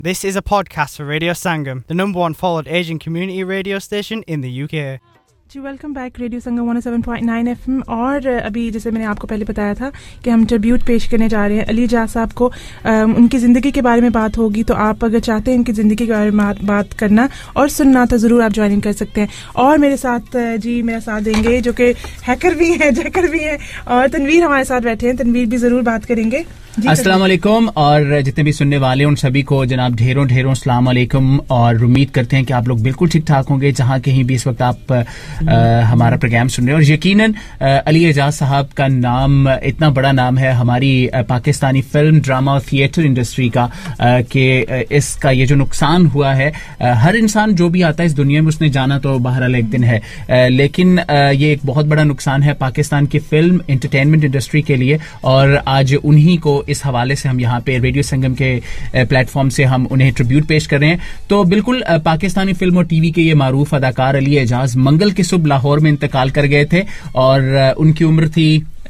This is a podcast for Radio Sangam, the number one followed Asian community radio station in the UK. जी welcome back radio Sangam 107.9 FM और अभी जैसे मैंने आपको पहले बताया था कि हम ट्रिब्यूट पेश करने जा रहे हैं अली एजाज साहब को। उनकी ज़िंदगी के बारे में बात होगी, तो आप अगर चाहते हैं उनकी ज़िंदगी के बारे में बात करना और सुनना तो ज़रूर आप ज्वाइनिंग कर सकते हैं। और मेरे साथ जी मेरा साथ देंगे जो कि हैकर भी हैं, जैकर भी हैं, और तनवीर हमारे साथ बैठे हैं। तनवीर भी ज़रूर बात करेंगे। अस्सलाम वालेकुम, और जितने भी सुनने वाले उन सभी को जनाब ढेरों ढेरों अस्सलाम वालेकुम, और उम्मीद करते हैं कि आप लोग बिल्कुल ठीक ठाक होंगे जहां कहीं भी इस वक्त आप हमारा प्रोग्राम सुन रहे हैं। और यकीनन अली एजाज साहब का नाम इतना बड़ा नाम है हमारी पाकिस्तानी फिल्म ड्रामा और थिएटर इंडस्ट्री का कि इसका ये जो नुकसान हुआ है, हर इंसान जो भी आता है इस दुनिया में उसने जाना तो बहरहाल एक दिन है, लेकिन ये एक बहुत बड़ा नुकसान है पाकिस्तान की फिल्म एंटरटेनमेंट इंडस्ट्री के लिए। और आज उन्हीं को इस हवाले से हम यहाँ पे रेडियो संगम के प्लेटफॉर्म से हम उन्हें ट्रिब्यूट पेश कर रहे हैं। तो बिल्कुल पाकिस्तानी फिल्म और टीवी के ये मारूफ अदाकार अली एजाज मंगल की सुबह लाहौर में इंतकाल कर गए थे और उनकी उम्र थी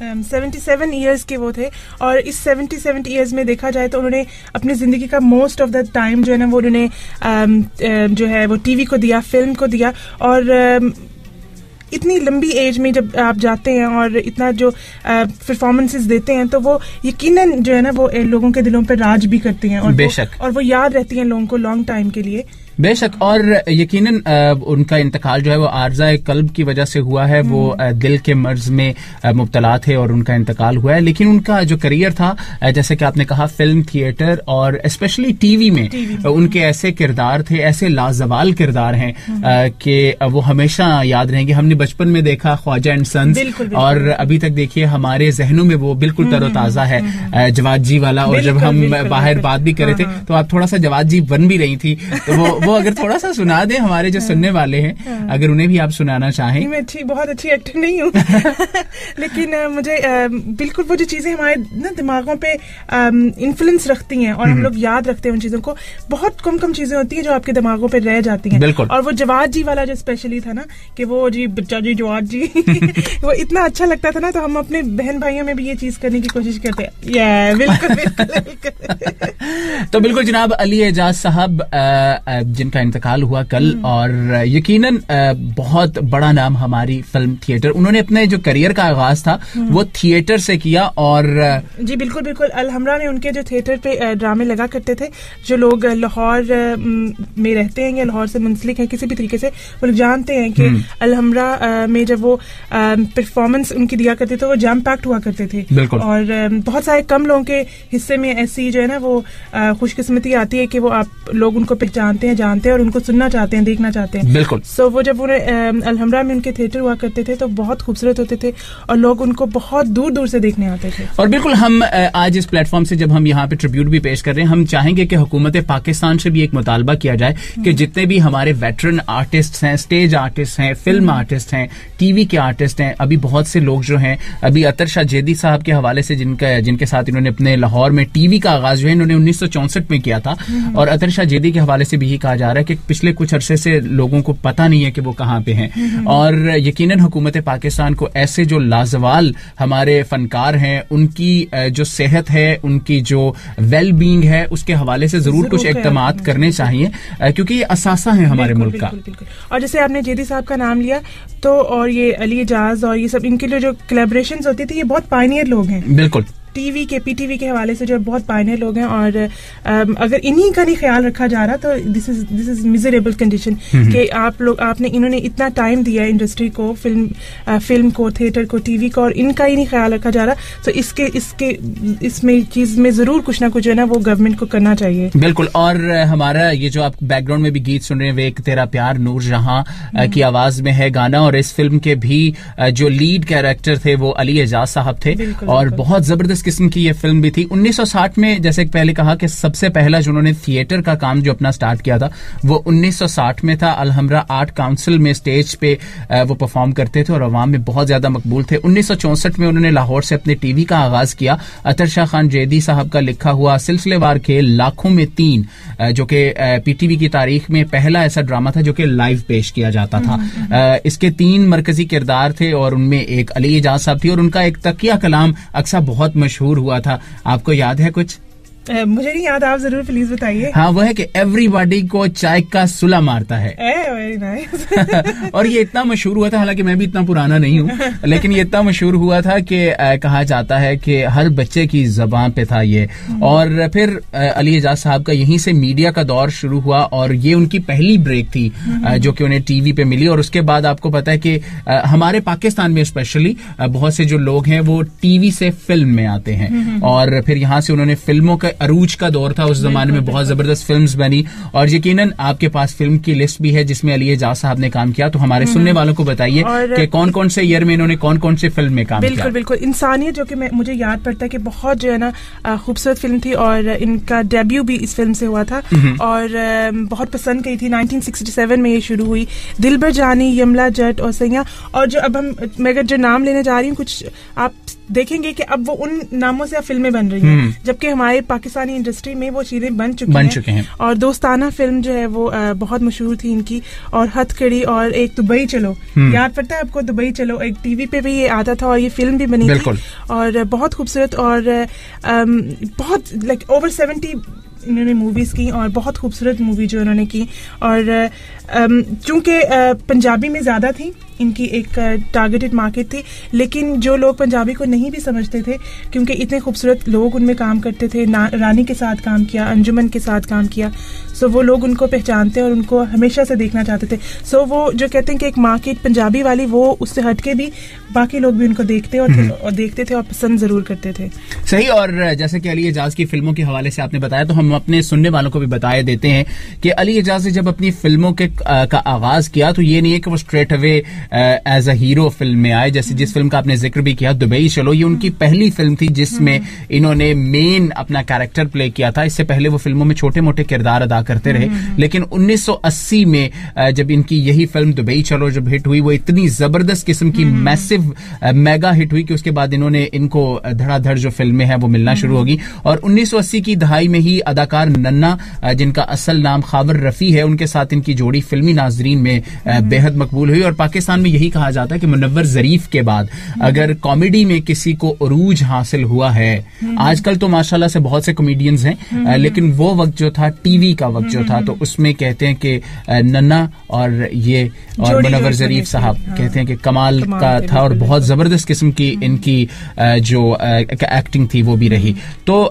77 ईयर्स के वो थे। और इस 77 ईयर्स में देखा जाए तो उन्होंने अपनी जिंदगी का मोस्ट ऑफ द टाइम जो है ना वो उन्होंने जो है वो टीवी को दिया, फिल्म को दिया। और इतनी लंबी एज में जब आप जाते हैं और इतना जो परफॉर्मेंसेस देते हैं तो वो यकीनन जो है ना वो लोगों के दिलों पर राज भी करती हैं और बेशक और वो याद रहती हैं लोगों को लॉन्ग टाइम के लिए। बेशक, और यकीनन उनका इंतकाल जो है वो आर्ज़ाए कल्ब की वजह से हुआ है। वो दिल के मर्ज में मुब्तला थे और उनका इंतकाल हुआ है। लेकिन उनका जो करियर था, जैसे कि आपने कहा, फिल्म, थिएटर और स्पेशली टीवी में उनके ऐसे किरदार थे, ऐसे लाजवाल किरदार हैं कि वो हमेशा याद रहेंगे। हमने बचपन में देखा ख्वाजा एंड सन्स, और अभी तक देखिए हमारे जहनों में वो बिल्कुल तरोताजा है, जवाद जी वाला। और जब हम बाहर बात भी कर रहे थे तो आप थोड़ा सा जवाद जी बन भी रही थी, तो वो अगर थोड़ा सा सुना दे हमारे जो सुनने वाले हैं, अगर उन्हें भी आप सुनाना चाहें। मैं बहुत अच्छी एक्टर नहीं हूँ लेकिन मुझे बिल्कुल वो जो चीजें हमारे ना दिमागों पे इन्फ्लुएंस रखती हैं और हम लोग याद रखते हैं उन चीजों को। बहुत कम चीजें होती हैं जो आपके दिमागों पे रह जाती हैं। बिल्कुल। और वो जवाद जी वाला जो स्पेशली था ना कि वो जी बच्चा जी जवाद जी वो इतना अच्छा लगता था ना, तो हम अपने बहन भाइयों में भी ये चीज करने की कोशिश करते हैं। बिल्कुल तो बिल्कुल जनाब अली एजाज साहब जिनका इंतकाल हुआ कल, और यकीनन बहुत बड़ा नाम हमारी फिल्म, थिएटर। उन्होंने अपने जो करियर का आगाज था वो थिएटर से किया। और जी बिल्कुल बिल्कुल, अलहमरा में उनके जो थिएटर पे ड्रामे लगा करते थे, जो लोग लाहौर में रहते हैं या लाहौर से मुंसलिक हैं किसी भी तरीके से, वो लोग जानते हैं कि अलहमरा में जब वो परफॉर्मेंस उनकी दिया करते थे वो जैम पैक्ड हुआ करते थे। और बहुत सारे कम लोगों के हिस्से में ऐसी जो है ना वो खुशकिस्मती आती है कि वो आप लोग उनको पहचानते हैं, जानते हैं और उनको सुनना चाहते हैं, देखना चाहते हैं। बिल्कुल। सो वो जब उन्हें अलहमरा में उनके थिएटर हुआ करते थे तो बहुत खूबसूरत होते थे और लोग उनको बहुत दूर दूर से देखने आते थे। और बिल्कुल हम आज इस प्लेटफॉर्म से जब हम यहाँ पे ट्रिब्यूट भी पेश कर रहे हैं, हम चाहेंगे कि हुकूमत पाकिस्तान से भी एक मुतालबा किया जाए कि जितने भी हमारे वेटरन आर्टिस्ट हैं, स्टेज आर्टिस्ट हैं, फिल्म आर्टिस्ट हैं, टीवी के आर्टिस्ट हैं, अभी बहुत से लोग जो हैं, अभी अतर शाह जेदी साहब के हवाले से जिनके साथ इन्होंने अपने लाहौर में टीवी का आगाज जो है इन्होंने 1964 में किया था। और अतर शाह जेदी के हवाले से भी यही कहा जा रहा है कि पिछले कुछ अरसे से लोगों को पता नहीं है कि वो कहाँ पे हैं। और यकीनन हुकूमत पाकिस्तान को ऐसे जो लाजवाल हमारे फनकार हैं उनकी जो सेहत है, उनकी जो वेल बीइंग है, उसके हवाले से जरूर कुछ इक़दामात करने चाहिए, क्योंकि ये असासा है हमारे मुल्क का। और जैसे आपने जेदी साहब का नाम लिया तो, और ये अली एजाज और ये सब, इनके लिए जो कोलैबोरेशंस होती थी, ये बहुत पायनियर लोग हैं। बिल्कुल। टीवी के पीटीवी के हवाले से जो बहुत पायनियर लोग हैं। और अगर इन्हीं का नहीं ख्याल रखा जा रहा तो दिस इज मिजरेबल कंडीशन कि आपने इन्होंने इतना टाइम दिया इंडस्ट्री को, फिल्म को, थिएटर को, टीवी को, और इनका ही नहीं ख्याल रखा जा रहा। तो इसमें चीज में जरूर कुछ ना कुछ है ना वो गवर्नमेंट को करना चाहिए। बिल्कुल। और हमारा ये जो आप बैकग्राउंड में भी गीत सुन रहे हैं, वे एक तेरा प्यार नूर जहां की आवाज में है गाना। और इस फिल्म के भी जो लीड कैरेक्टर थे वो अली एजाज साहब थे। और बहुत जबरदस्त किस्म की ये फिल्म भी थी। 1960 में, जैसे पहले कहा कि सबसे पहला जो उन्होंने थिएटर का काम जो अपना स्टार्ट किया था वो 1960 में था। अलहमरा आर्ट काउंसिल में स्टेज पे वो परफॉर्म करते थे और अवाम में बहुत ज्यादा मकबूल थे। 1964 में उन्होंने लाहौर से अपने टीवी का आगाज किया। अतर शाह खान जेदी साहब का लिखा हुआ सिलसिलेवार खेल लाखों में 3, जो कि पीटीवी की तारीख में पहला ऐसा ड्रामा था जो कि लाइव पेश किया जाता था। इसके 3 मरकजी किरदार थे और उनमें एक अली एजाज साहब थी और उनका एक तकिया कलाम अक्सर बहुत मशहूर हुआ था। आपको याद है कुछ? मुझे नहीं याद, आप जरूर प्लीज बताइए। हाँ, वो है कि एवरीबॉडी को चाय का सुला मारता है। Very nice. और ये इतना मशहूर हुआ था, हालांकि मैं भी इतना पुराना नहीं हूँ, लेकिन ये इतना मशहूर हुआ था कि कहा जाता है कि हर बच्चे की जबान पे था ये। और फिर अली एजाज साहब का यहीं से मीडिया का दौर शुरू हुआ और ये उनकी पहली ब्रेक थी जो कि उन्हें टीवी पे मिली। और उसके बाद आपको पता है कि हमारे पाकिस्तान में स्पेशली बहुत से जो लोग हैं वो टीवी से फिल्म में आते हैं और फिर यहाँ से उन्होंने फिल्मों का अरूज का दौर था। उस जमाने में बहुत जबरदस्त फिल्म्स बनी और यकीनन आपके पास फिल्म की लिस्ट भी है जिसमें अली एजाज साहब ने काम किया। तो हमारे सुनने वालों को बताइए कि कौन कौन से ईयर में इन्होंने कौन कौन से फिल्म में काम किया। बिल्कुल, इंसानियत जो कि मुझे याद पड़ता है कि बहुत जो है ना खूबसूरत फिल्म थी और इनका डेब्यू भी इस फिल्म से हुआ था और बहुत पसंद गई थी। 1967 में ये शुरू हुई। दिलबर जानी, यमला जट और सैया। और जो अब मैं अगर जो नाम लेने जा रही हूँ, कुछ आप देखेंगे कि अब वो उन नामों से अब फिल्में बन रही हैं, जबकि हमारे पाकिस्तानी इंडस्ट्री में वो चीजें बन चुकी हैं। और दोस्ताना फिल्म जो है वो बहुत मशहूर थी इनकी। और हथकड़ी और एक दुबई चलो, याद पड़ता है आपको? दुबई चलो एक टीवी पे भी ये आता था और ये फिल्म भी बनी थी और बहुत खूबसूरत और बहुत लाइक ओवर 70 इन्होंने मूवीज की और बहुत खूबसूरत मूवी जो इन्होंने की। और चूंकि पंजाबी में ज्यादा थी, इनकी एक टारगेटेड मार्केट थी, लेकिन जो लोग पंजाबी को नहीं भी समझते थे क्योंकि इतने खूबसूरत लोग उनमें काम करते थे, रानी के साथ काम किया, अंजुमन के साथ काम किया, सो वो लोग उनको पहचानते और उनको हमेशा से देखना चाहते थे। सो वो जो कहते हैं कि एक मार्केट पंजाबी वाली, वो उससे हटके भी बाकी लोग भी उनको देखते और देखते थे और पसंद जरूर करते थे। सही। और जैसे कि अली एजाज की फिल्मों के हवाले से आपने बताया, तो हम अपने सुनने वालों को भी बताए देते हैं कि अली एजाज ने जब अपनी फिल्मों के का आगाज किया तो ये नहीं है कि वो straight away as a hero film में आए। जैसे जिस फिल्म का आपने जिक्र भी किया, दुबई चलो, ये उनकी पहली फिल्म थी जिसमें इन्होंने मेन अपना कैरेक्टर प्ले किया था। इससे पहले वो फिल्मों में छोटे मोटे किरदार अदा करते रहे, लेकिन 1980 में जब इनकी यही फिल्म दुबई चलो जब हिट हुई, वो इतनी जबरदस्त किस्म की मैसिव मेगा हिट हुई कि उसके बाद इनको धड़ाधड़ जो फिल्में हैं वो मिलना शुरू होगी। और 1980 की दहाई में ही अदाकार नन्ना, जिनका असल नाम खावर रफी है, उनके साथ इनकी जोड़ी फिल्मी नाजरीन में बेहद मकबूल हुई। और पाकिस्तान में यही कहा जाता है कि मुनव्वर ज़रीफ के बाद अगर कॉमेडी में किसी को उरूज हासिल हुआ है, आजकल तो माशाल्लाह से बहुत से कॉमेडियंस हैं, लेकिन वो वक्त जो था टीवी का वक्त जो था, तो उसमें कहते हैं कि नन्ना और मुनव्वर ज़रीफ साहब कहते हैं कि कमाल का था और बहुत जबरदस्त किस्म की इनकी जो एक्टिंग थी वो भी रही। तो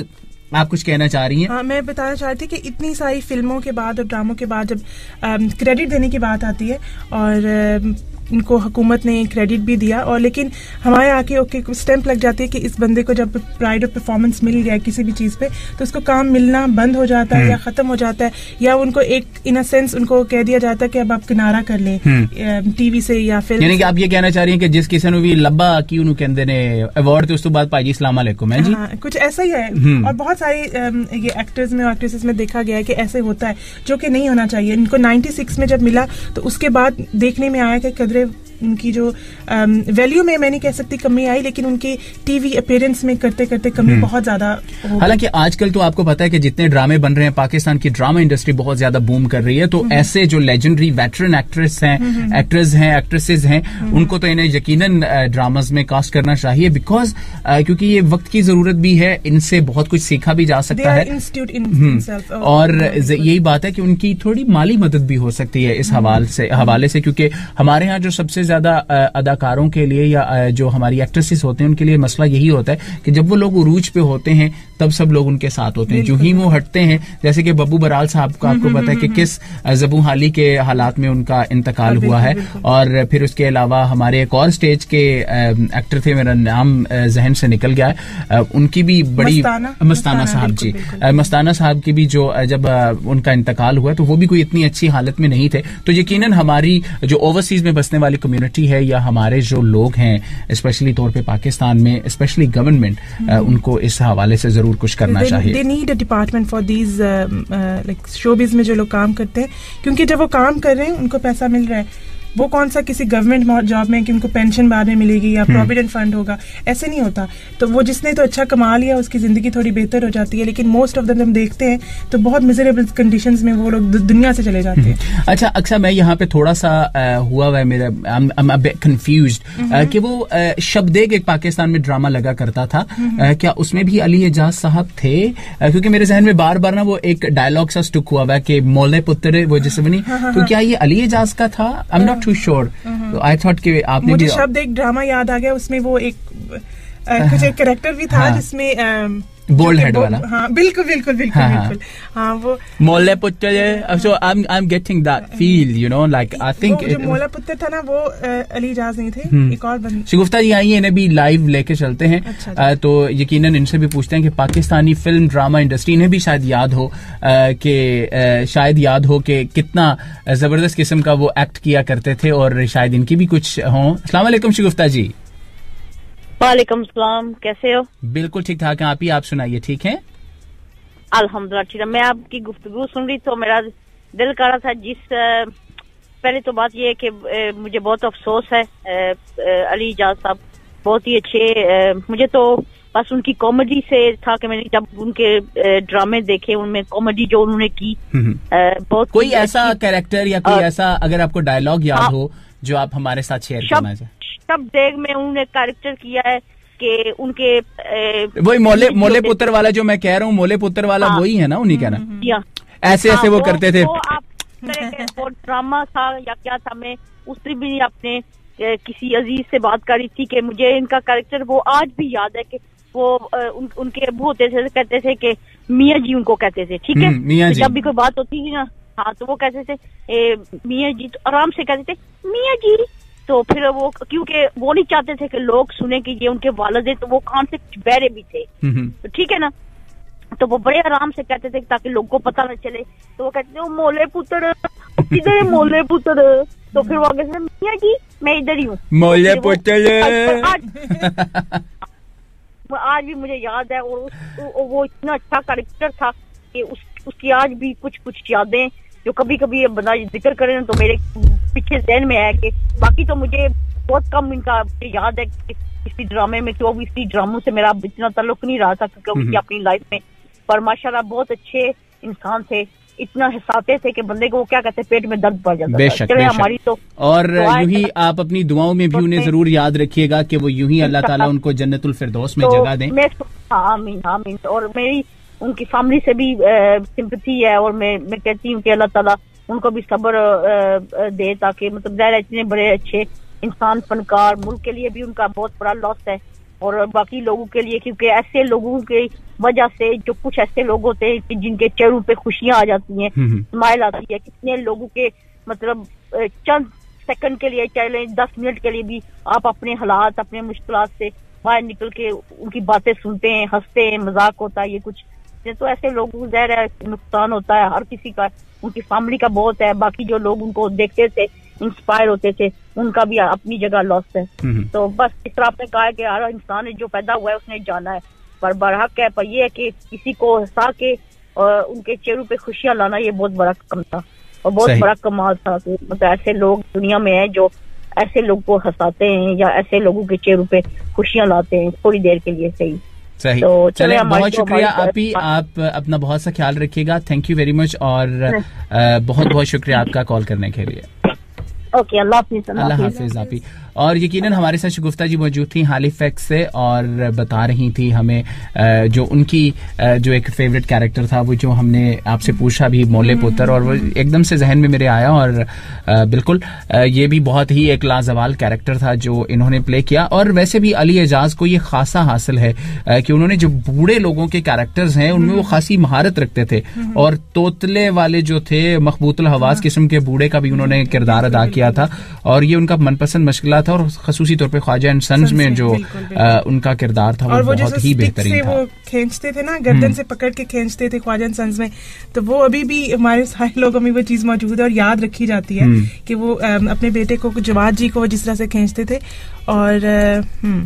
आप कुछ कहना चाह रही हैं? हाँ, मैं बताना चाह रही थी कि इतनी सारी फिल्मों के बाद और ड्रामों के बाद जब क्रेडिट देने की बात आती है और इनको हुकूमत ने क्रेडिट भी दिया, और लेकिन हमारे आके ओके स्टैंप लग जाती है कि इस बंदे को जब प्राइड ऑफ परफॉर्मेंस मिल गया किसी भी चीज पे, तो उसको काम मिलना बंद हो जाता है या खत्म हो जाता है, या उनको एक इन अ सेंस उनको कह दिया जाता है कि अब आप किनारा कर ले टीवी से या फिल्म। यानी कि आप ये कहना चाह रही हैं कि जिस किसी ने भी लब्बा की उन्होंने कहते ने अवार्ड थे, उस तो बाद भाई जी अस्सलाम वालेकुम है जी। हाँ, कुछ ऐसा ही है। और बहुत सारे ये एक्टर्स में और एक्ट्रेसेस में देखा गया है कि ऐसे होता है, जो कि नहीं होना चाहिए। इनको 96 में जब मिला तो उसके बाद देखने में आया कि कदरे उनकी जो वैल्यू में मैं नहीं कह सकती कमी आई, लेकिन उनकी टीवी अपीयरेंस में करते करते कमी बहुत ज्यादा। हालांकि आजकल तो आपको पता है कि जितने ड्रामे बन रहे हैं, पाकिस्तान की ड्रामा इंडस्ट्री बहुत ज्यादा बूम कर रही है, तो ऐसे जो लेजेंडरी वेटरन एक्ट्रेस हैं, एक्टर्स हैं, एक्ट्रेसेस हैं, उनको तो इन्हें यकीनन ड्रामाज में कास्ट करना चाहिए, बिकॉज क्योंकि ये वक्त की जरूरत भी है, इनसे बहुत कुछ सीखा भी जा सकता है। और यही बात है कि उनकी थोड़ी माली मदद भी हो सकती है इस हवाले से, क्योंकि हमारे यहाँ जो सबसे ज्यादा अदाकारों के लिए या जो हमारी एक्ट्रेसेस होते हैं उनके लिए मसला यही होता है कि जब वो लोग उरूज पे होते हैं तब सब लोग उनके साथ होते हैं, जो ही वो हटते हैं, जैसे कि बब्बू बराल साहब को आपको पता है कि किस ज़बू हाली के हालात में उनका इंतकाल हुआ है। और फिर उसके अलावा हमारे एक और स्टेज के एक्टर थे, मेरा नाम जहन से निकल गया है, उनकी भी बड़ी मस्ताना साहब जी, मस्ताना साहब की भी जो जब उनका इंतकाल हुआ तो वो भी कोई इतनी अच्छी हालत में नहीं थे। तो यकीनन हमारी जो ओवरसीज में बसने वाली कम्युनिटी है या हमारे जो लोग हैं स्पेशली तौर पे पाकिस्तान में, स्पेशली गवर्नमेंट, उनको इस हवाले से जरूर कुछ करना चाहिए। They need a department for these like showbiz में जो लोग काम करते हैं, क्योंकि जब वो काम कर रहे हैं उनको पैसा मिल रहा है, वो कौन सा किसी गवर्नमेंट जॉब में कि उनको पेंशन बाद में मिलेगी या प्रोविडेंट फंड होगा, ऐसे नहीं होता। तो वो जिसने तो अच्छा कमा लिया उसकी जिंदगी थोड़ी बेहतर हो जाती है, लेकिन मोस्ट ऑफ द हम देखते हैं तो बहुत मिजरेबल कंडीशंस में वो लोग दुनिया से चले जाते हैं। अच्छा अक्सर मैं यहाँ पे थोड़ा सा हुआ है मेरा I'm a bit confused कि वो शब्देग एक पाकिस्तान में ड्रामा लगा करता था, क्या उसमें भी अली एजाज साहब थे? क्योंकि मेरे जहन में बार बार ना वो एक डायलॉग सा स्टुक हुआ है कि मौले पुत्र वो जिससे बनी, तो क्या ये अली एजाज का था? I am not too sure. I thought कि आपने मुझे शब्द एक ड्रामा याद आ गया, उसमें वो एक कुछ एक कैरेक्टर भी था जिसमें बोल्ड हेड वाला। हाँ बिल्कुल बिल्कुल बिल्कुल बिल्कुल। हाँ वो Maula Putra, so I am getting that feel, you know, like I think जो मौला पुत्र था ना वो अली एजाज नहीं थे, एक और बंद। शगुफ्ता जी आइए, इन्हें भी लाइव लेके चलते हैं। अच्छा तो यकीनन इनसे भी पूछते हैं कि पाकिस्तानी फिल्म ड्रामा इंडस्ट्री इन्हें भी शायद याद हो कि कितना जबरदस्त किस्म का वो एक्ट किया करते थे, और शायद इनकी भी कुछ हों। अस्सलाम वालेकुम शगुफ्ता जी। वालेकुम सलाम, कैसे हो? बिल्कुल ठीक ठाक हैं, आप सुनाइए, ठीक हैं? अल्हम्दुलिल्लाह ठीक है। मैं आपकी गुफ्तगू सुन रही तो मेरा दिल कर रहा था, पहले तो बात ये है कि मुझे बहुत अफसोस है, अली एजाज साहब बहुत ही अच्छे, मुझे तो बस उनकी कॉमेडी से था कि मैंने जब उनके ड्रामे देखे उनमें कॉमेडी जो उन्होंने की बहुत। कोई ऐसा कैरेक्टर या कोई ऐसा अगर आपको डायलॉग याद हो जो आप हमारे साथ शेयर करना चाहें? सब देख में उन्होंने कैरेक्टर किया है कि उनके वही मोले पुत्र वाला जो मैं कह रहा हूँ, मोले पुत्र वाला वही है ना, उन्हीं का ना? ऐसे वो करते थे। वो ड्रामा था या क्या था, मैं उससे भी अपने किसी अजीज से बात करी थी कि मुझे इनका कैरेक्टर वो आज भी याद है कि वो उनके अबू होते थे, कहते थे कि मियाँ जी उनको कहते थे, ठीक है? मियाँ जी। जब भी कोई बात होती थी ना, हाँ, तो वो कहते थे मियाँ जी, तो आराम से कहते थे मियाँ जी। तो फिर वो क्योंकि वो नहीं चाहते थे कि लोग सुने कि ये उनके वालिद है, तो वो कान से कुछ बहरे भी थे, तो ठीक है ना, तो वो बड़े आराम से कहते थे ताकि लोगों को पता न चले। तो वो कहते थे मोले पुत्र, किधर है मोले पुत्र? तो फिर वो आगे से मियाँ जी मैं इधर ही हूँ, मोले पुत्र। आज भी मुझे याद है, और वो इतना अच्छा कैरेक्टर था कि उसकी आज भी कुछ यादें जो कभी कभी बंदा जिक्र करे तो मेरे पीछे ज़हन में है कि बाकी तो मुझे बहुत कम इनका याद है कि किसी ड्रामे में, क्यों इसी ड्रामों से मेरा इतना ताल्लुक नहीं रहा था क्योंकि अपनी लाइफ में, पर माशाल्लाह बहुत अच्छे इंसान थे, इतना हंसाते थे कि बंदे को क्या कहते पेट में दर्द पड़ जाता था। बेशक, हमारी तो और यूं ही आप अपनी दुआओं में भी उन्हें जरूर याद रखिएगा कि वो यूं ही अल्लाह ताला उनको जन्नतुल फिरदौस में जगह दें। आमीन आमीन। और मेरी उनकी फैमिली से भी सिंपैथी है, और मैं कहती हूँ कि अल्लाह ताला उनको भी सब्र दे, ताकि मतलब ज़ाहिर इतने बड़े अच्छे इंसान, फनकार, मुल्क के लिए भी उनका बहुत बड़ा लॉस है, और बाकी लोगों के लिए, क्योंकि ऐसे लोगों की वजह से जो कुछ ऐसे लोग होते हैं कि जिनके चेहरों पे खुशियां आ जाती हैं, स्माइल आती है, कितने लोगों के मतलब चंद सेकंड के लिए, चाहे 10 मिनट के लिए भी आप अपने हालात, अपने मुश्किलात से बाहर निकल के उनकी बातें सुनते हैं, हंसते हैं, मजाक होता है, ये कुछ तो ऐसे लोगों को ज़ाहिर है नुकसान होता है हर किसी का, उनकी फैमिली का बहुत है, बाकी जो लोग उनको देखते थे, इंस्पायर होते थे, उनका भी अपनी जगह लॉस है। तो बस इस तरह आपने कहा कि हर इंसान जो पैदा हुआ है उसने जाना है, पर बरहक है, पर ये है कि किसी को हंसा के और उनके चेहरों पे खुशियां लाना, ये बहुत बड़ा कम था और बहुत बड़ा कमाल था। मतलब ऐसे लोग दुनिया में हैं जो ऐसे लोग को हंसाते हैं या ऐसे लोगों के चेहरों पे खुशियां लाते हैं थोड़ी देर के लिए। सही तो चले, बहुत शुक्रिया आप अपना बहुत सा ख्याल रखिएगा। थैंक यू वेरी मच, और बहुत बहुत शुक्रिया आपका कॉल करने के लिए। ओके, अल्लाह हाफिज। अल्लाह हाफिज आप ही। और यकीनन हमारे साथ शगुफ्ता जी मौजूद थी हैलिफैक्स से, और बता रही थी हमें जो उनकी जो एक फेवरेट कैरेक्टर था, वो जो हमने आपसे पूछा भी, मोले पुत्र, और वो एकदम से जहन में मेरे आया, और बिल्कुल ये भी बहुत ही एक लाजवाल कैरेक्टर था जो इन्होंने प्ले किया। और वैसे भी अली एजाज को ये खासा हासिल है कि उन्होंने जो बूढ़े लोगों के कैरेक्टर्स हैं उनमें वो खासी महारत रखते थे, और तोतले वाले जो थे मखबूतुल हवास किस्म के बूढ़े का भी उन्होंने किरदार अदा किया था, और ये उनका मनपसंद मशगला था, और खसूसी तौर पे ख्वाजा एंड सन्स में जो उनका किरदार था वो बहुत ही बेहतरीन था। वो खींचते थे ना, गर्दन से पकड़ के खींचते थे ख्वाजा एंड सन्स में, तो वो अभी भी हमारे सारे लोगों में वो चीज मौजूद है और याद रखी जाती है कि वो अपने बेटे को, जवाद जी को जिस तरह से खींचते थे। और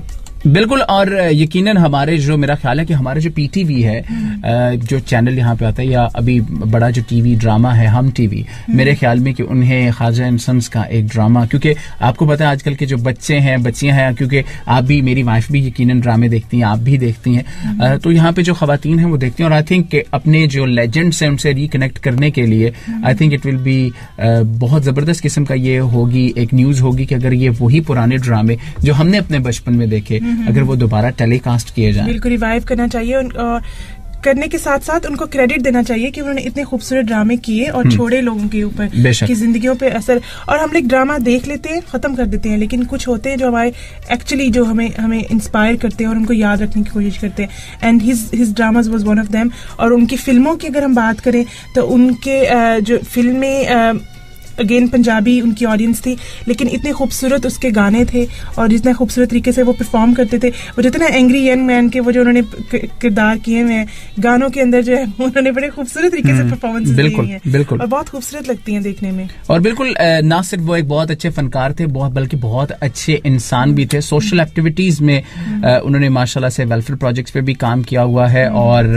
बिल्कुल। और यकीनन हमारे जो, मेरा ख्याल है कि हमारे जो पीटीवी है, जो चैनल यहाँ पे आता है, या अभी बड़ा जो टीवी ड्रामा है हम टीवी, मेरे ख्याल में कि उन्हें ख्वाजा एंड सन्स का एक ड्रामा, क्योंकि आपको पता है आजकल के जो बच्चे हैं, बच्चियां हैं, क्योंकि आप भी, मेरी वाइफ भी यकीनन ड्रामे देखती हैं, आप भी देखती हैं, तो यहाँ पे जो खवातीन हैं वो देखती हैं, और आई थिंक कि अपने जो लेजेंड्स हैं उनसे रिकनेक्ट करने के लिए I think it will be बहुत जबरदस्त किस्म का ये होगी, एक न्यूज होगी कि अगर ये वही पुराने ड्रामे जो हमने अपने बचपन में देखे अगर वो दोबारा टेलीकास्ट किए जाएं। बिल्कुल रिवाइव करना चाहिए, करने के साथ साथ उनको क्रेडिट देना चाहिए कि उन्होंने इतने खूबसूरत ड्रामे किए और छोड़े लोगों के ऊपर की जिंदगियों पे असर। और हम लोग ड्रामा देख लेते हैं, खत्म कर देते हैं, लेकिन कुछ होते हैं जो हमारे एक्चुअली जो हमें इंस्पायर करते हैं और उनको याद रखने की कोशिश करते हैं। And his dramas was one of them. और उनकी फिल्मों की अगर हम बात करें तो उनके जो फिल्में अगेन पंजाबी उनकी ऑडियंस थी, लेकिन इतने खूबसूरत उसके गाने थे और जितने खूबसूरत तरीके से वो परफॉर्म करते थे। वो जितना एंग्री यंग मैन के वो जो उन्होंने किरदार किए हुए हैं गानों के अंदर, जो है उन्होंने बड़े खूबसूरत तरीके से परफॉर्मेंस दी है, बिल्कुल, और बहुत खूबसूरत लगती हैं देखने में। और बिल्कुल ना सिर्फ वो एक बहुत अच्छे फनकार थे, बल्कि बहुत अच्छे इंसान भी थे। सोशल एक्टिविटीज में उन्होंने माशाल्लाह से वेलफेयर प्रोजेक्ट्स पे भी काम किया हुआ है, और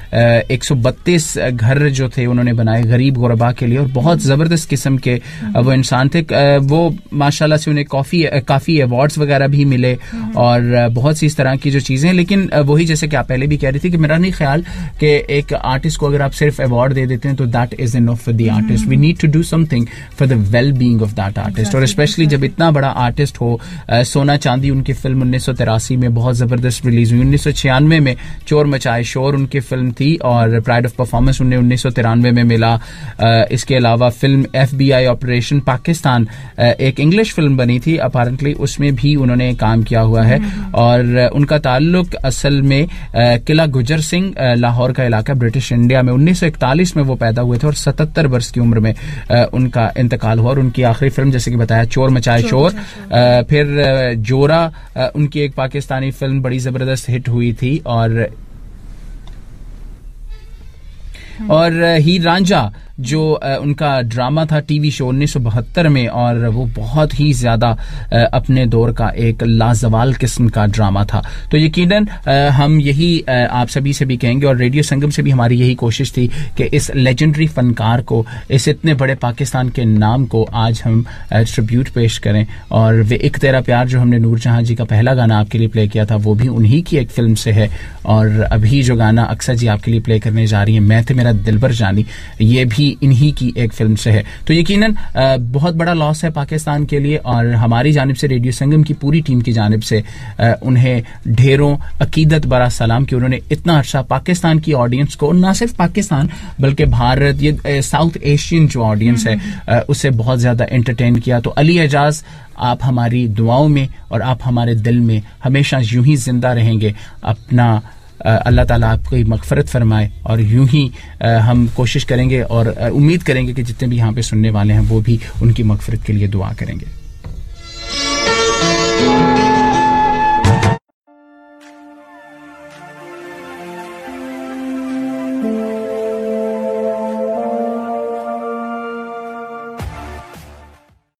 132 घर जो थे उन्होंने बनाए गरीब गुरबा के लिए, और बहुत जबरदस्त किस्म के वो इंसान थे। वो माशाल्लाह से उन्हें काफी अवार्ड्स वगैरह भी मिले और बहुत सी इस तरह की जो चीजें। लेकिन वही जैसे कि आप पहले भी कह रही थी कि मेरा नहीं ख्याल कि एक आर्टिस्ट को अगर आप सिर्फ अवार्ड दे देते हैं तो that is enough for the artist. We need to do something for the well being of that artist, और स्पेशली जब इतना बड़ा आर्टिस्ट हो। सोना चांदी उनकी फिल्म 1983 में बहुत जबरदस्त रिलीज हुई। 1996 में चोर मचाए शोर उनकी फिल्म थी, और प्राइड ऑफ परफॉर्मेंस उन्हें 1993 में मिला। इसके अलावा फिल्म FBI ऑपरेशन पाकिस्तान एक इंग्लिश फिल्म बनी थी अपारेंटली, उसमें भी उन्होंने काम किया हुआ है। और उनका ताल्लुक असल में किला गुजर सिंह लाहौर का इलाका ब्रिटिश इंडिया में 1941 में वो पैदा हुए थे, और 77 वर्ष की उम्र में उनका इंतकाल हुआ। और उनकी आखिरी फिल्म जैसे कि बताया चोर मचाए शोर। फिर जोरा उनकी एक पाकिस्तानी फिल्म बड़ी जबरदस्त हिट हुई थी, और हीर रांझा जो उनका ड्रामा था टीवी शो 1972 में, और वो बहुत ही ज्यादा अपने दौर का एक लाजवाल किस्म का ड्रामा था। तो यकीनन हम यही आप सभी से भी कहेंगे, और रेडियो संगम से भी हमारी यही कोशिश थी कि इस लेजेंडरी फनकार को, इस इतने बड़े पाकिस्तान के नाम को आज हम ट्रिब्यूट पेश करें। और वे एक तेरा प्यार जो हमने नूरजहां जी का पहला गाना आपके लिए प्ले किया था, वो भी उन्हीं की एक फिल्म से है। और अभी जो गाना अक्सर जी आपके लिए प्ले करने जा रही है, मैं थे मेरा दिलबर जानी, ये भी इन्हीं की एक फिल्म से है। तो यकीनन बहुत बड़ा लॉस है पाकिस्तान के लिए, और हमारी जानिब से रेडियो संगम की पूरी टीम की जानिब से उन्हें ढेरों अकीदत बरा सलाम कि उन्होंने इतना अच्छा पाकिस्तान की ऑडियंस को, ना सिर्फ पाकिस्तान बल्कि भारत, ये साउथ एशियन जो ऑडियंस है उसे बहुत ज्यादा एंटरटेन किया। तो अली एजाज, आप हमारी दुआओं में और आप हमारे दिल में हमेशा यूं ही जिंदा रहेंगे। अपना अल्लाह ताला आपकी मगफरत फरमाए, और यूं ही हम कोशिश करेंगे और उम्मीद करेंगे कि जितने भी यहाँ पे सुनने वाले हैं वो भी उनकी मगफरत के लिए दुआ करेंगे।